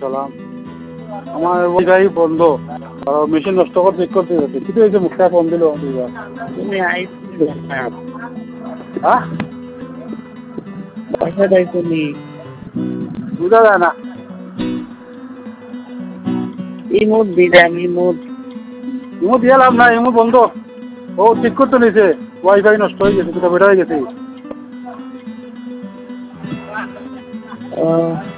সালাম। আমার ওইটাই বন্ধ, মেশিন নষ্ট করে চেক করতে যাচ্ছে। কিন্তু এই যে মুখটা ফোন দিল তুমি হ্যাঁ পয়সা দেয় তুমি বুঝা যায় না। ইমোট দিলাম ইমোট। ইমো দিয়ে লাভ না, ইমো বন্ধ। ও ঠিক করতে নিয়েছে, ওয়াইফাই নষ্ট হয়ে গেছে, দুটো বেটা হয়ে গেছে।